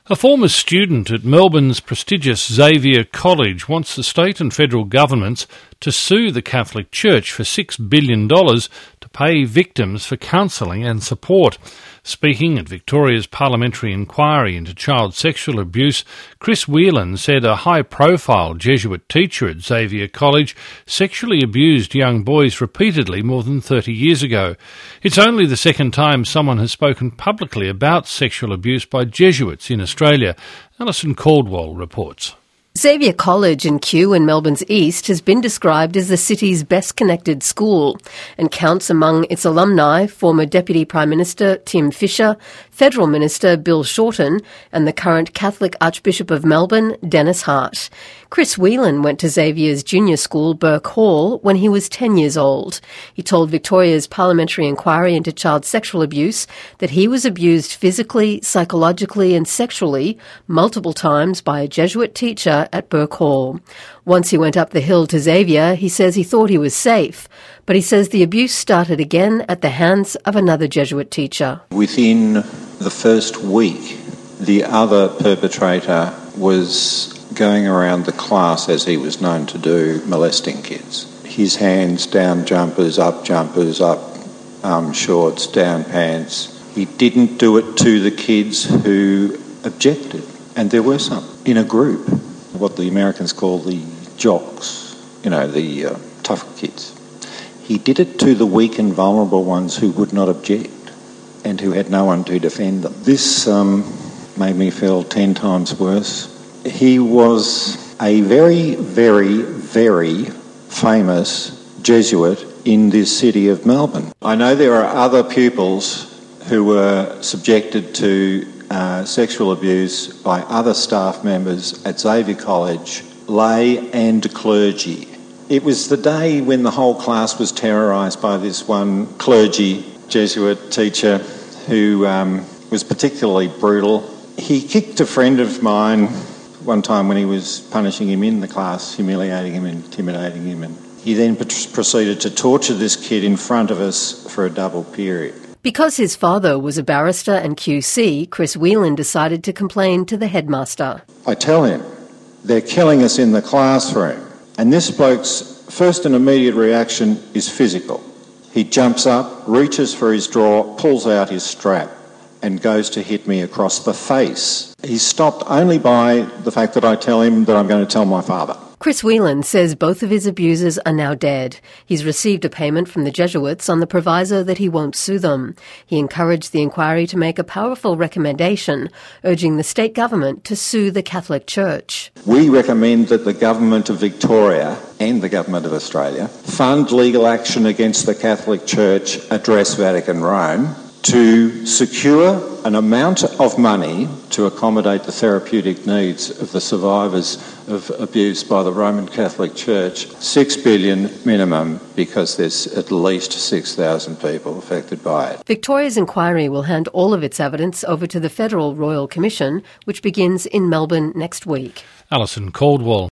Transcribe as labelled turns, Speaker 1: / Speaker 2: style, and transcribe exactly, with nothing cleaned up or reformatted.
Speaker 1: A former student at Melbourne's prestigious Xavier College wants the state and federal governments to sue the Catholic Church for six billion dollars to pay victims for counselling and support. Speaking at Victoria's parliamentary inquiry into child sexual abuse, Chris Whelan said a high-profile Jesuit teacher at Xavier College sexually abused young boys repeatedly more than thirty years ago. It's only the second time someone has spoken publicly about sexual abuse by Jesuits in Australia. Alison Caldwell reports.
Speaker 2: Xavier College in Kew in Melbourne's east has been described as the city's best-connected school and counts among its alumni former Deputy Prime Minister Tim Fischer, Federal Minister Bill Shorten and the current Catholic Archbishop of Melbourne, Dennis Hart. Chris Whelan went to Xavier's junior school, Burke Hall, when he was ten years old. He told Victoria's parliamentary inquiry into child sexual abuse that he was abused physically, psychologically and sexually multiple times by a Jesuit teacher at Burke Hall. Once he went up the hill to Xavier, he says he thought he was safe, but he says the abuse started again at the hands of another Jesuit teacher.
Speaker 3: Within the first week, the other perpetrator was going around the class, as he was known to do, molesting kids. His hands down jumpers, up jumpers, up um, shorts, down pants. He didn't do it to the kids who objected, and there were some in a group, what the Americans call the jocks, you know, the uh, tougher kids. He did it to the weak and vulnerable ones who would not object and who had no one to defend them. This um, made me feel ten times worse. He was a very, very, very famous Jesuit in this city of Melbourne. I know there are other pupils who were subjected to uh, sexual abuse by other staff members at Xavier College, lay and clergy. It was the day when the whole class was terrorised by this one clergy Jesuit teacher who um, was particularly brutal. He kicked a friend of mine one time when he was punishing him in the class, humiliating him, intimidating him, and he then proceeded to torture this kid in front of us for a double period.
Speaker 2: Because his father was a barrister and Q C, Chris Whelan decided to complain to the headmaster.
Speaker 3: I tell him, they're killing us in the classroom. And this bloke's first and immediate reaction is physical. He jumps up, reaches for his drawer, pulls out his strap and goes to hit me across the face. He's stopped only by the fact that I tell him that I'm going to tell my father.
Speaker 2: Chris Whelan says both of his abusers are now dead. He's received a payment from the Jesuits on the proviso that he won't sue them. He encouraged the inquiry to make a powerful recommendation, urging the state government to sue the Catholic Church.
Speaker 3: We recommend that the Government of Victoria and the Government of Australia fund legal action against the Catholic Church, address Vatican Rome, to secure an amount of money to accommodate the therapeutic needs of the survivors of abuse by the Roman Catholic Church. Six billion minimum, because there's at least six thousand people affected by it.
Speaker 2: Victoria's inquiry will hand all of its evidence over to the Federal Royal Commission, which begins in Melbourne next week.
Speaker 1: Alison Caldwell.